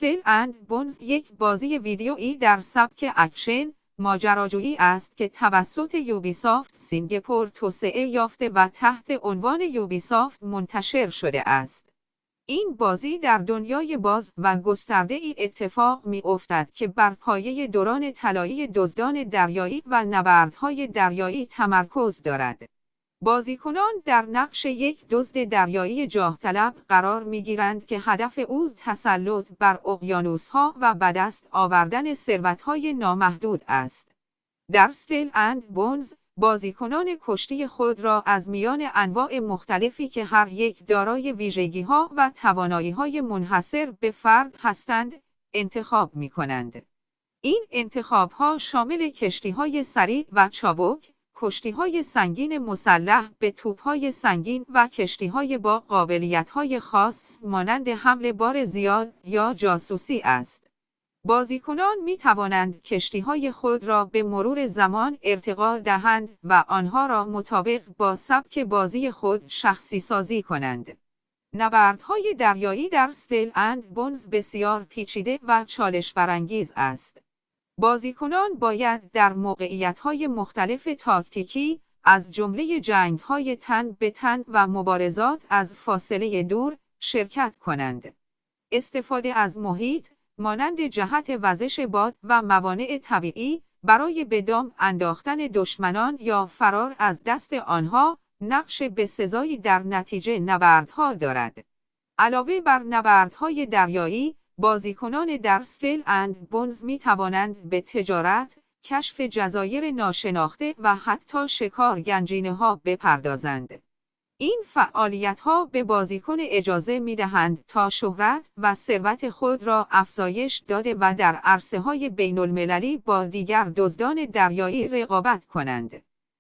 اسکل اند بونز یک بازی ویدیویی در سبک اکشن ماجراجویی است که توسط یوبیسافت سینگاپور توسعه یافته و تحت عنوان یوبیسافت منتشر شده است. این بازی در دنیای باز و گسترده‌ای اتفاق می‌افتد که بر پایه دوران طلایی دزدان دریایی و نبردهای دریایی تمرکز دارد. بازیکنان در نقش یک دزد دریایی جاه طلب قرار می‌گیرند که هدف او تسلط بر اقیانوس‌ها و به دست آوردن ثروت‌های نامحدود است. در اسکل اند بونز، بازیکنان کشتی خود را از میان انواع مختلفی که هر یک دارای ویژگی‌ها و توانایی‌های منحصر به فرد هستند، انتخاب می‌کنند. این انتخاب‌ها شامل کشتی‌های سریع و چابک، کشتی‌های سنگین مسلح به توپ‌های سنگین و کشتی‌های با قابلیت‌های خاص مانند حمل بار زیاد یا جاسوسی است. بازیکنان می توانند کشتی‌های خود را به مرور زمان ارتقا دهند و آنها را مطابق با سبک بازی خود شخصی سازی کنند. نبردهای دریایی در اسکل اند بونز بسیار پیچیده و چالش برانگیز است. بازیکنان باید در موقعیت‌های مختلف تاکتیکی، از جمله جنگ‌های تن به تن و مبارزات از فاصله دور، شرکت کنند. استفاده از محیط، مانند جهت وزش باد و موانع طبیعی، برای به دام انداختن دشمنان یا فرار از دست آنها، نقش بسزایی در نتیجه نبردها دارد. علاوه بر نبردهای دریایی، بازیکنان در اسکل اند بونز می توانند به تجارت، کشف جزایر ناشناخته و حتی شکار گنجینه‌ها بپردازند. این فعالیت‌ها به بازیکن اجازه می‌دهند تا شهرت و ثروت خود را افزایش داده و در عرصه‌های بین‌المللی با دیگر دزدان دریایی رقابت کنند.